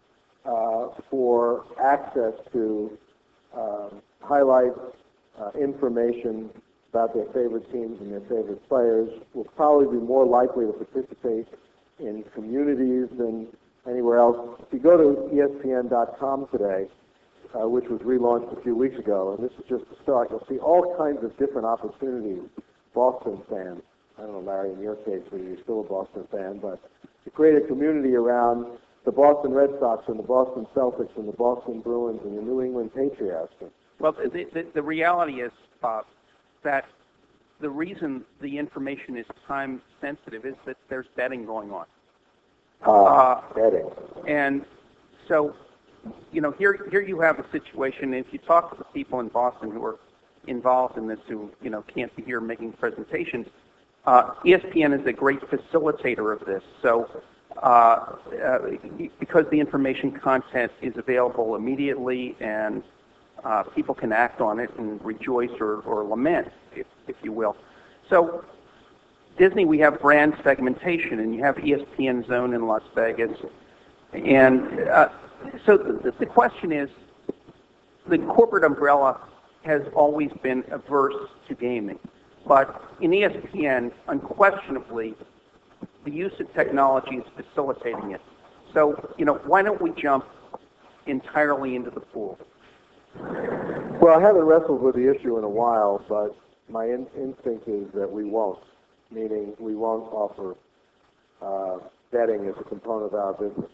for access to highlights, information about their favorite teams and their favorite players, will probably be more likely to participate in communities than anywhere else. If you go to ESPN.com today, which was relaunched a few weeks ago, and this is just the start, you'll see all kinds of different opportunities. Boston fans, I don't know, Larry, in your case, whether you're still a Boston fan, but to create a community around the Boston Red Sox and the Boston Celtics and the Boston Bruins and the New England Patriots. Well, the reality is that the reason the information is time sensitive is that there's betting going on. Betting. And so, here you have a situation. If you talk to the people in Boston who are involved in this, who can't be here making presentations, ESPN is a great facilitator of this. So, because the information content is available immediately and people can act on it and rejoice or lament, if you will. So Disney, we have brand segmentation, and you have ESPN Zone in Las Vegas. And so the question is, the corporate umbrella has always been averse to gaming. But in ESPN, unquestionably, the use of technology is facilitating it. So, why don't we jump entirely into the pool? Well, I haven't wrestled with the issue in a while, but my instinct is that we won't, meaning we won't offer betting as a component of our business.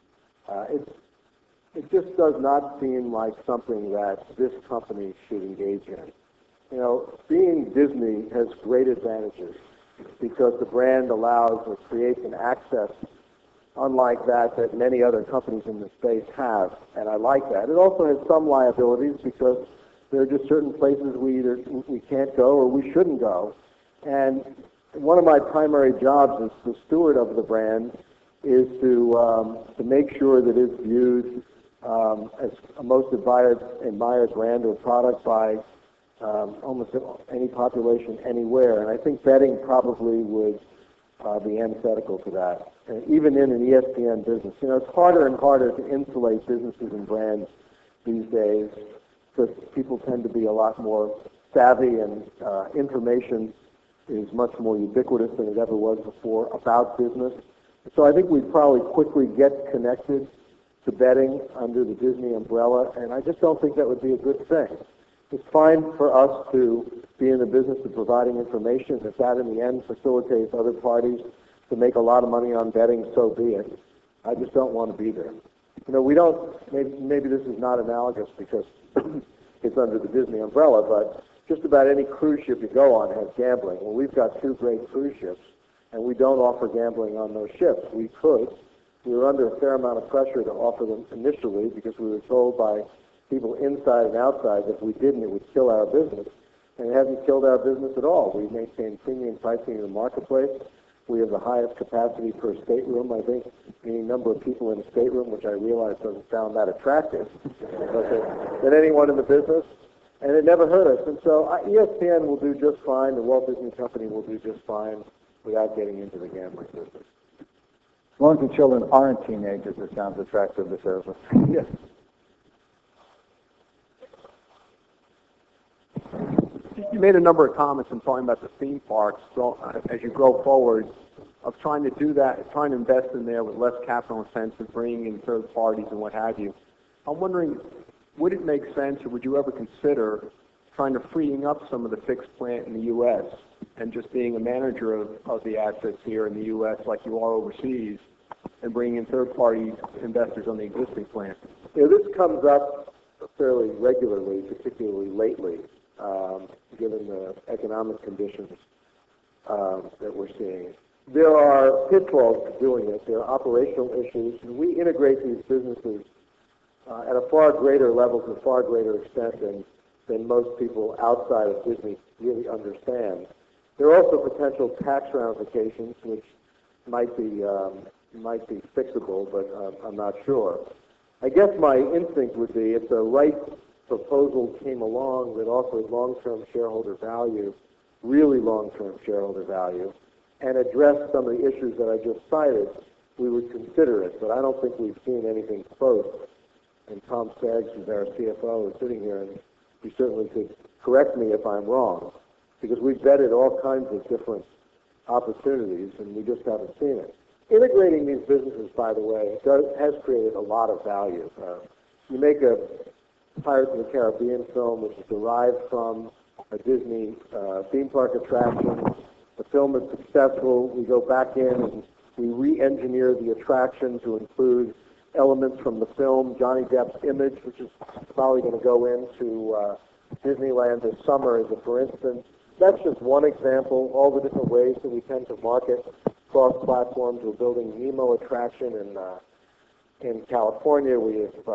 It just does not seem like something that this company should engage in. Being Disney has great advantages because the brand allows or creates an access unlike that many other companies in the space have, and I like that. It also has some liabilities because there are just certain places we can't go or we shouldn't go. And one of my primary jobs as the steward of the brand is to make sure that it's viewed as a most admired brand or product by almost any population anywhere. And I think betting probably would be antithetical to that. And even in an ESPN business, it's harder and harder to insulate businesses and brands these days because people tend to be a lot more savvy and information is much more ubiquitous than it ever was before about business. So I think we'd probably quickly get connected to betting under the Disney umbrella, and I just don't think that would be a good thing. It's fine for us to be in the business of providing information. If that in the end facilitates other parties to make a lot of money on betting, so be it. I just don't want to be there. We don't, maybe this is not analogous because it's under the Disney umbrella, but just about any cruise ship you go on has gambling. Well, we've got 2 great cruise ships, and we don't offer gambling on those ships. We could. We were under a fair amount of pressure to offer them initially because we were told by people inside and outside that if we didn't, it would kill our business. And it hasn't killed our business at all. We maintain premium pricing in the marketplace. We have the highest capacity per stateroom, I think, meaning number of people in a stateroom, which I realize doesn't sound that attractive, than anyone in the business. And it never hurt us. And so ESPN will do just fine. The Walt Disney Company will do just fine without getting into the gambling business. As long as the children aren't teenagers, it sounds attractive to service. Yes. You made a number of comments in talking about the theme parks as you grow forward of trying to do that, trying to invest in there with less capital intensive, bringing in third parties and what have you. I'm wondering, would it make sense or would you ever consider trying to freeing up some of the fixed plant in the U.S. and just being a manager of the assets here in the U.S. like you are overseas and bringing in third-party investors on the existing plant? This comes up fairly regularly, particularly lately, given the economic conditions that we're seeing. There are pitfalls to doing it. There are operational issues. And we integrate these businesses at a far greater level, to a far greater extent than most people outside of Disney really understand. There are also potential tax ramifications, which might be fixable, but I'm not sure. I guess my instinct would be if the right proposal came along that offered long-term shareholder value, really long-term shareholder value, and addressed some of the issues that I just cited, we would consider it. But I don't think we've seen anything close. And Tom Staggs, who's our CFO, is sitting here, and he certainly could correct me if I'm wrong, because we've vetted all kinds of different opportunities, and we just haven't seen it. Integrating these businesses, by the way, has created a lot of value. You make a Pirates of the Caribbean film, which is derived from a Disney theme park attraction. The film is successful. We go back in and we re-engineer the attraction to include elements from the film, Johnny Depp's Image, which is probably going to go into Disneyland this summer, as a for instance. That's just one example. All the different ways that we tend to market cross platforms. We're building Nemo attraction in California. We have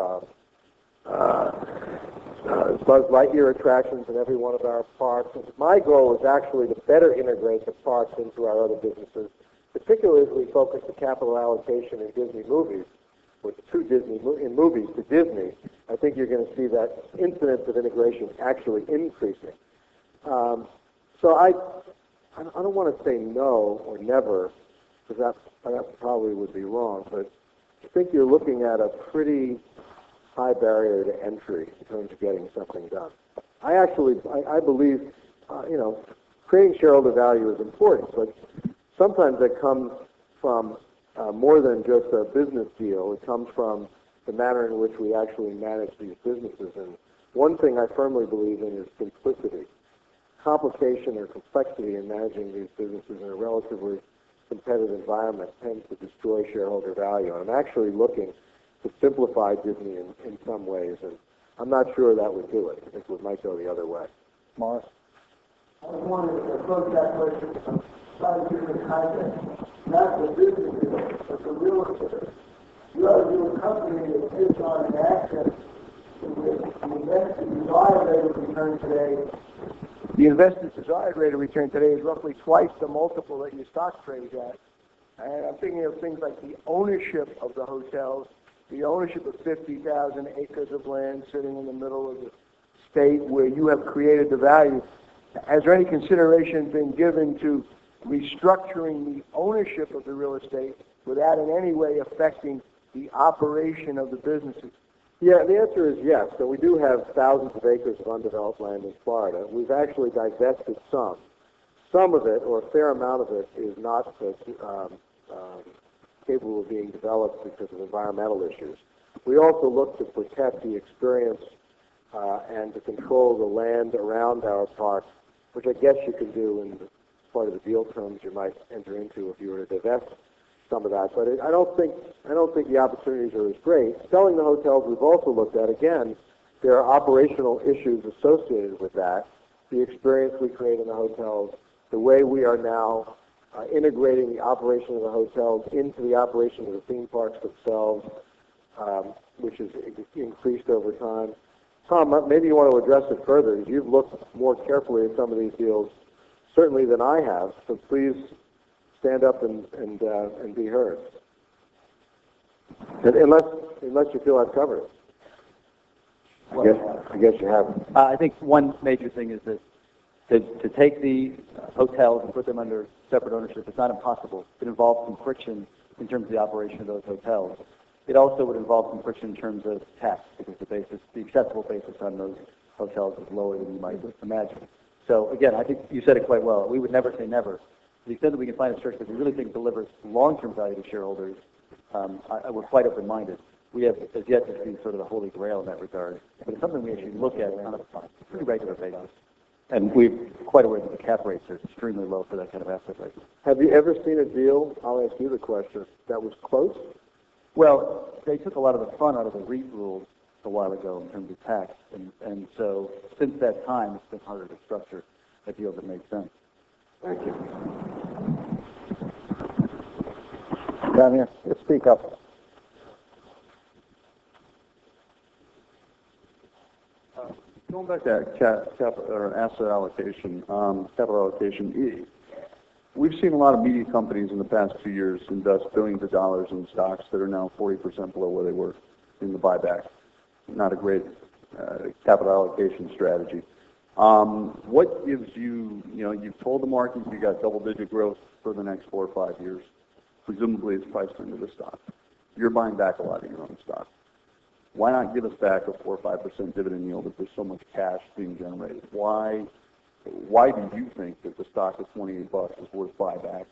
Buzz Lightyear attractions in every one of our parks. And my goal is actually to better integrate the parks into our other businesses, particularly as we focus the capital allocation in Disney movies, or in movies to Disney. I think you're going to see that incidence of integration actually increasing. So I don't want to say no or never, because that probably would be wrong, but I think you're looking at a pretty high barrier to entry in terms of getting something done. I believe, creating shareholder value is important, but sometimes it comes from more than just a business deal. It comes from the manner in which we actually manage these businesses. And one thing I firmly believe in is simplicity. Complication or complexity in managing these businesses in a relatively competitive environment tends to destroy shareholder value. And I'm actually looking to simplify Disney in some ways, and I'm not sure that would do it. I think we might go the other way. Morris? I wanted to approach that question from slightly different context. Not the business deal, but the real estate. You are a company that takes on an asset the investor's desired rate of return today is roughly twice the multiple that your stock trades at. And I'm thinking of things like the ownership of the hotels, the ownership of 50,000 acres of land sitting in the middle of the state where you have created the value. Has there any consideration been given to restructuring the ownership of the real estate without in any way affecting the operation of the businesses? Yeah, the answer is yes. So we do have thousands of acres of undeveloped land in Florida. We've actually divested some. Some of it, or a fair amount of it, is not capable of being developed because of environmental issues. We also look to protect the experience and to control the land around our parks, which I guess you can do in part of the deal terms you might enter into if you were to divest some of that. But I don't think the opportunities are as great. Selling the hotels we've also looked at. Again, there are operational issues associated with that. The experience we create in the hotels, the way we are now integrating the operation of the hotels into the operation of the theme parks themselves, which has increased over time. Tom, maybe you want to address it further, because you've looked more carefully at some of these deals, certainly than I have. So please stand up and be heard. Unless you feel I've covered it. I guess you haven't. I think one major thing is that to take the hotels and put them under separate ownership, it's not impossible. It involves some friction in terms of the operation of those hotels. It also would involve some friction in terms of tax, because the acceptable basis on those hotels is lower than you might imagine. So again, I think you said it quite well. We would never say never. To the extent that we can find a structure that we really think delivers long-term value to shareholders, we're quite open-minded. We have as yet to see sort of the holy grail in that regard, but it's something we actually look at on a pretty regular basis. And we're quite aware that the cap rates are extremely low for that kind of asset rate. Have you ever seen a deal, I'll ask you the question, that was close? Well, they took a lot of the fun out of the REIT rules a while ago in terms of tax, and so since that time, it's been harder to structure a deal that makes sense. Thank you. Down here, just speak up. Going back to asset allocation, capital allocation, we've seen a lot of media companies in the past 2 years invest billions of dollars in stocks that are now 40% below where they were in the buyback. Not a great capital allocation strategy. What gives you, you've told the market you got double-digit growth for the next 4 or 5 years. Presumably it's priced into the stock. You're buying back a lot of your own stock. Why not give us back a 4 or 5% dividend yield if there's so much cash being generated? Why do you think that the stock at $28 is worth buyback?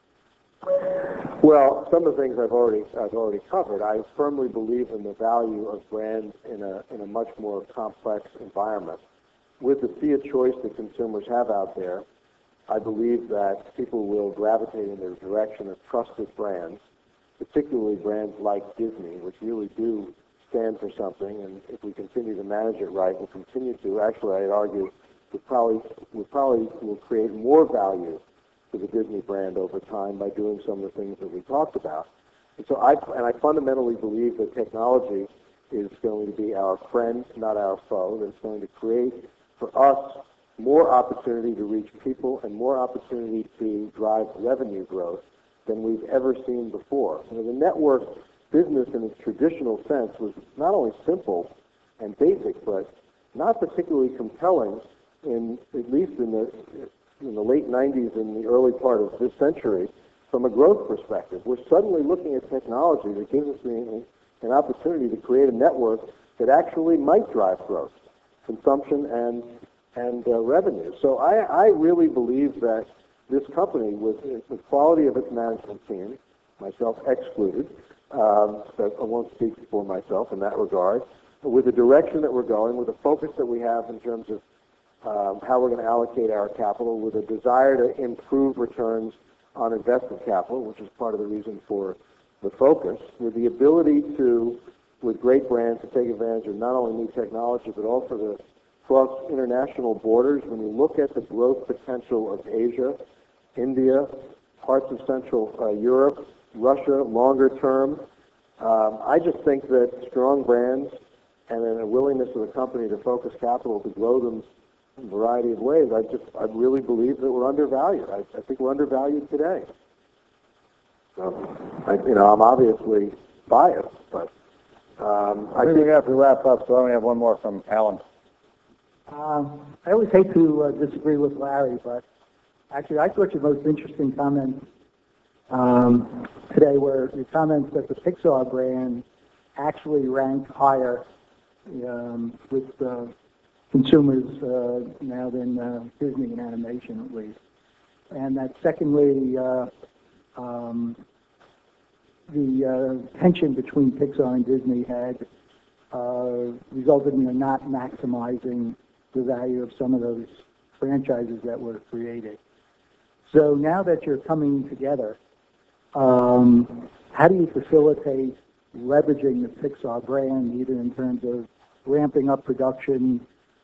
Well, some of the things I've already covered. I firmly believe in the value of brands in a much more complex environment. With the sea of choice that consumers have out there, I believe that people will gravitate in the direction of trusted brands. particularly brands like Disney, which really do stand for something, and if we continue to manage it right, we'll continue to. Actually, I'd argue we probably will create more value to the Disney brand over time by doing some of the things that we talked about. And so I fundamentally believe that technology is going to be our friend, not our foe. That's going to create for us more opportunity to reach people and more opportunity to drive revenue growth than we've ever seen before. You know, the network business in its traditional sense was not only simple and basic, but not particularly compelling at least in the late 90s and the early part of this century from a growth perspective. We're suddenly looking at technology that gives us an opportunity to create a network that actually might drive growth, consumption, and revenue. So I really believe that this company, with the quality of its management team, myself excluded, so I won't speak for myself in that regard, but with the direction that we're going, with the focus that we have in terms of how we're going to allocate our capital, with a desire to improve returns on invested capital, which is part of the reason for the focus, with the ability to, with great brands, to take advantage of not only new technology, but also the cross international borders. When you look at the growth potential of Asia, India, parts of Central Europe, Russia, longer term, I just think that strong brands and then a willingness of the company to focus capital to grow them in a variety of ways, I really believe that we're undervalued. I think we're undervalued today. So, I'm obviously biased, but I think we have to wrap up, so I only have one more from Alan. I always hate to disagree with Larry, but actually I thought your most interesting comment today were your comments that the Pixar brand actually ranked higher with consumers now than Disney in animation, at least. And that secondly, the tension between Pixar and Disney had resulted in not maximizing the value of some of those franchises that were created. So now that you're coming together, how do you facilitate leveraging the Pixar brand, either in terms of ramping up production,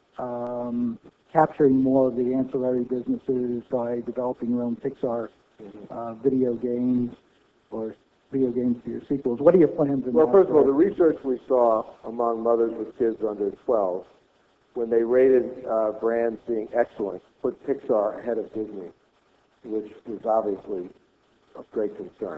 capturing more of the ancillary businesses by developing your own Pixar video games or video games for your sequels? What are your plans? Well, first of all, the research we saw among mothers with kids under 12, when they rated brands being excellent, put Pixar ahead of Disney, which was obviously of great concern.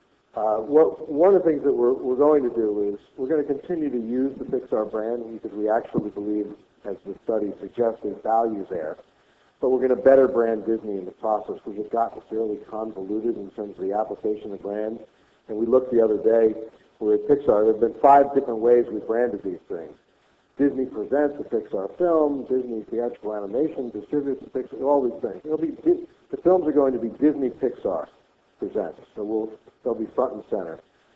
One of the things that we're going to do is we're going to continue to use the Pixar brand because we actually believe, as the study suggests, there's value there. But we're going to better brand Disney in the process, which has gotten fairly convoluted in terms of the application of brand. And we looked the other day, we're at Pixar, there have been 5 different ways we branded these things. Disney presents a Pixar film, Disney theatrical animation, distributes the Pixar, all these things. The films are going to be Disney Pixar presents, so they'll be front and center.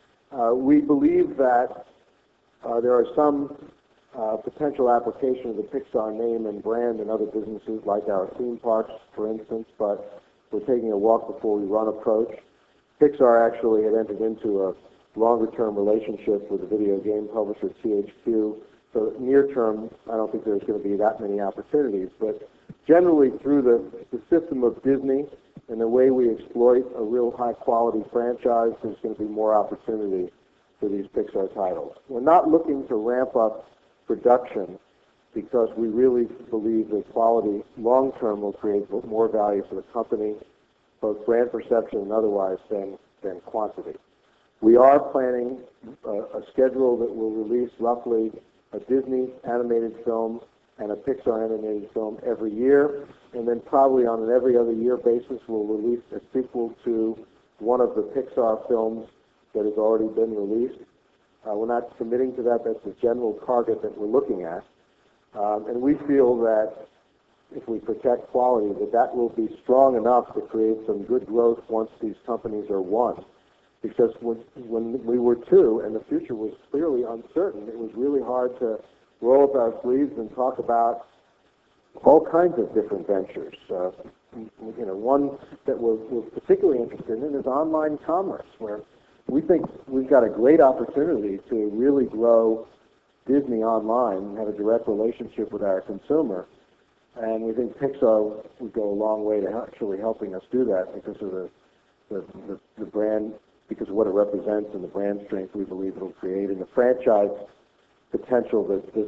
We believe that there are some potential application of the Pixar name and brand in other businesses, like our theme parks, for instance, but we're taking a walk before we run approach. Pixar actually had entered into a longer-term relationship with the video game publisher THQ. So near term, I don't think there's going to be that many opportunities. But generally, through the system of Disney and the way we exploit a real high-quality franchise, there's going to be more opportunity for these Pixar titles. We're not looking to ramp up production because we really believe that quality long-term will create more value for the company, both brand perception and otherwise, than quantity. We are planning a schedule that will release roughly a Disney animated film and a Pixar animated film every year, and then probably on an every other year basis we'll release a sequel to one of the Pixar films that has already been released. We're not committing to that. That's the general target that we're looking at. And we feel that if we protect quality, that will be strong enough to create some good growth once these companies are one. Because when we were two and the future was clearly uncertain, it was really hard to roll up our sleeves and talk about all kinds of different ventures. One that we're particularly interested in is online commerce, where we think we've got a great opportunity to really grow Disney online and have a direct relationship with our consumer. And we think Pixar would go a long way to actually helping us do that because of the brand, because of what it represents and the brand strength we believe it'll create and the franchise potential that this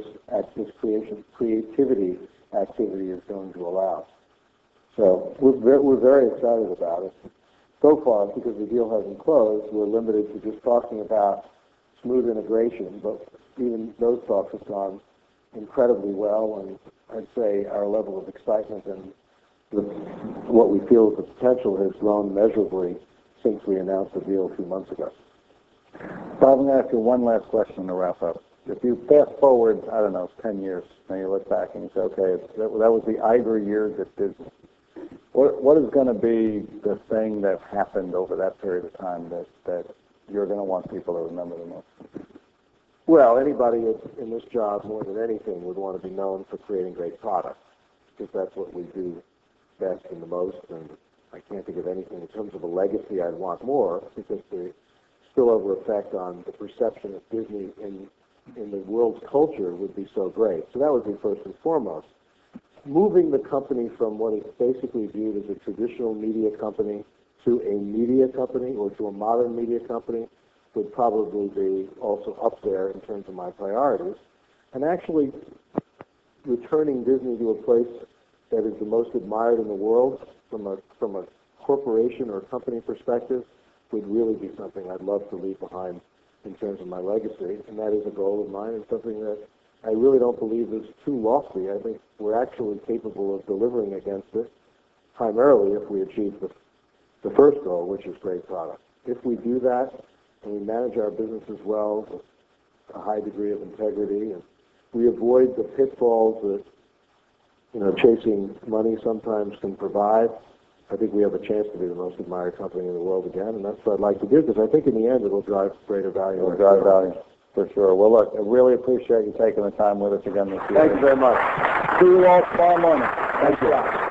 creativity activity is going to allow. So we're very excited about it. So far, because the deal hasn't closed, we're limited to just talking about smooth integration, but even those talks have gone incredibly well, and I'd say our level of excitement and what we feel is the potential has grown measurably since we announced the deal a few months ago. Bob, I'm going to ask you one last question to wrap up. If you fast forward, I don't know, 10 years, and you look back and you say, okay, that was the ivory years at Disney. What is going to be the thing that happened over that period of time that you're going to want people to remember the most? Well, anybody in this job, more than anything, would want to be known for creating great products, because that's what we do best and the most, and I can't think of anything in terms of a legacy I'd want more, because the spillover effect on the perception of Disney in the world's culture would be so great. So that would be first and foremost. Moving the company from what is basically viewed as a traditional media company to a media company or to a modern media company would probably be also up there in terms of my priorities. And actually returning Disney to a place that is the most admired in the world from a corporation or company perspective would really be something I'd love to leave behind in terms of my legacy, and that is a goal of mine and something that I really don't believe is too lofty. I think we're actually capable of delivering against it, primarily if we achieve the first goal, which is great product. If we do that and we manage our businesses well with a high degree of integrity and we avoid the pitfalls that chasing money sometimes can provide, I think we have a chance to be the most admired company in the world again, and that's what I'd like to do, because I think in the end it'll drive greater value. It'll drive value, for sure. Well, look, I really appreciate you taking the time with us again this year. Thank you very much. See you all tomorrow morning. Thank you.